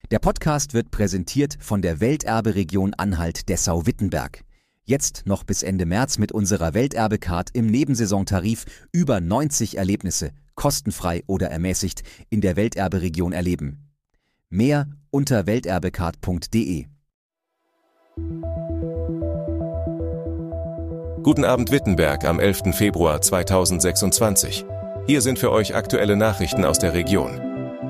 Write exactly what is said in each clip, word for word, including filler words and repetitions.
Der Podcast wird präsentiert von der Welterbe-Region Anhalt-Dessau-Wittenberg. Jetzt noch bis Ende März mit unserer Welterbe-Card im Nebensaisontarif über neunzig Erlebnisse, kostenfrei oder ermäßigt, in der Welterbe-Region erleben. Mehr unter welterbecard punkt de. Guten Abend Wittenberg am elften Februar zweitausendsechsundzwanzig. Hier sind für euch aktuelle Nachrichten aus der Region.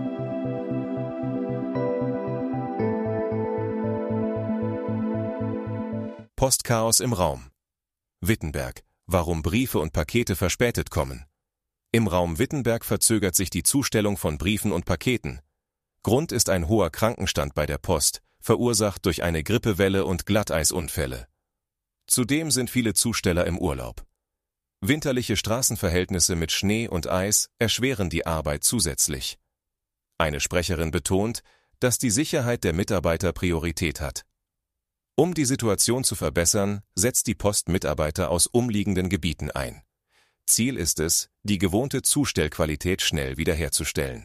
Postchaos im Raum. Wittenberg. Warum Briefe und Pakete verspätet kommen. Im Raum Wittenberg verzögert sich die Zustellung von Briefen und Paketen. Grund ist ein hoher Krankenstand bei der Post, verursacht durch eine Grippewelle und Glatteisunfälle. Zudem sind viele Zusteller im Urlaub. Winterliche Straßenverhältnisse mit Schnee und Eis erschweren die Arbeit zusätzlich. Eine Sprecherin betont, dass die Sicherheit der Mitarbeiter Priorität hat. Um die Situation zu verbessern, setzt die Post Mitarbeiter aus umliegenden Gebieten ein. Ziel ist es, die gewohnte Zustellqualität schnell wiederherzustellen.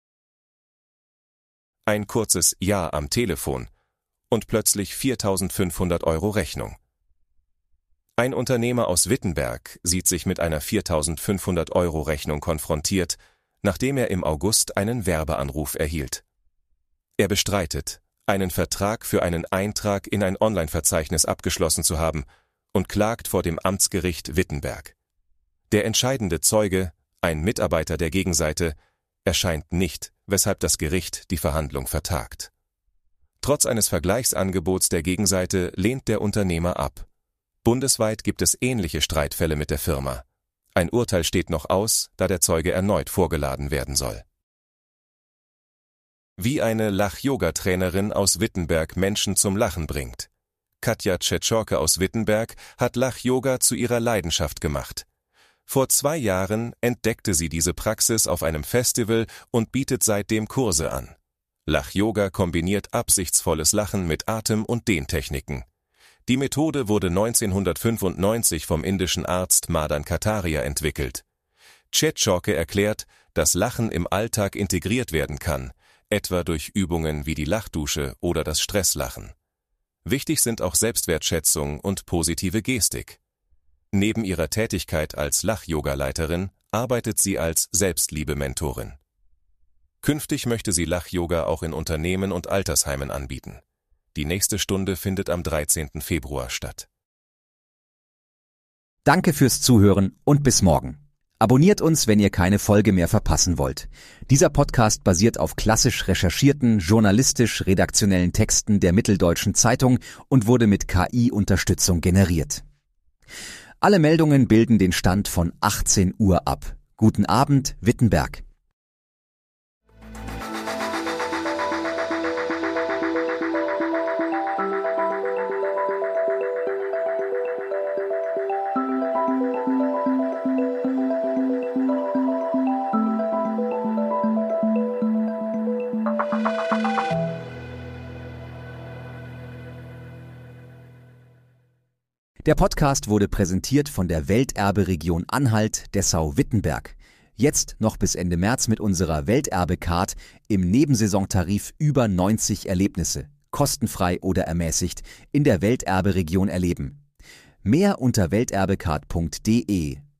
Ein kurzes Ja am Telefon und plötzlich viertausendfünfhundert Euro Rechnung. Ein Unternehmer aus Wittenberg sieht sich mit einer viertausendfünfhundert Euro Rechnung konfrontiert, nachdem er im August einen Werbeanruf erhielt. Er bestreitet, einen Vertrag für einen Eintrag in ein Online-Verzeichnis abgeschlossen zu haben und klagt vor dem Amtsgericht Wittenberg. Der entscheidende Zeuge, ein Mitarbeiter der Gegenseite, erscheint nicht, weshalb das Gericht die Verhandlung vertagt. Trotz eines Vergleichsangebots der Gegenseite lehnt der Unternehmer ab. Bundesweit gibt es ähnliche Streitfälle mit der Firma. Ein Urteil steht noch aus, da der Zeuge erneut vorgeladen werden soll. Wie eine Lach-Yoga-Trainerin aus Wittenberg Menschen zum Lachen bringt. Katja Tschetschorke aus Wittenberg hat Lach-Yoga zu ihrer Leidenschaft gemacht. Vor zwei Jahren entdeckte sie diese Praxis auf einem Festival und bietet seitdem Kurse an. Lach-Yoga kombiniert absichtsvolles Lachen mit Atem- und Dehntechniken. Die Methode wurde neunzehnhundertfünfundneunzig vom indischen Arzt Madan Kataria entwickelt. Tschetschorke erklärt, dass Lachen im Alltag integriert werden kann, etwa durch Übungen wie die Lachdusche oder das Stresslachen. Wichtig sind auch Selbstwertschätzung und positive Gestik. Neben ihrer Tätigkeit als Lach-Yoga-Leiterin arbeitet sie als Selbstliebe-Mentorin. Künftig möchte sie Lach-Yoga auch in Unternehmen und Altersheimen anbieten. Die nächste Stunde findet am dreizehnten Februar statt. Danke fürs Zuhören und bis morgen. Abonniert uns, wenn ihr keine Folge mehr verpassen wollt. Dieser Podcast basiert auf klassisch recherchierten, journalistisch-redaktionellen Texten der Mitteldeutschen Zeitung und wurde mit K I-Unterstützung generiert. Alle Meldungen bilden den Stand von achtzehn Uhr ab. Guten Abend, Wittenberg. Der Podcast wurde präsentiert von der Welterbe-Region Anhalt-Dessau-Wittenberg. Jetzt noch bis Ende März mit unserer Welterbe-Card im Nebensaisontarif über neunzig Erlebnisse, kostenfrei oder ermäßigt, in der Welterbe-Region erleben. Mehr unter welterbecard punkt de.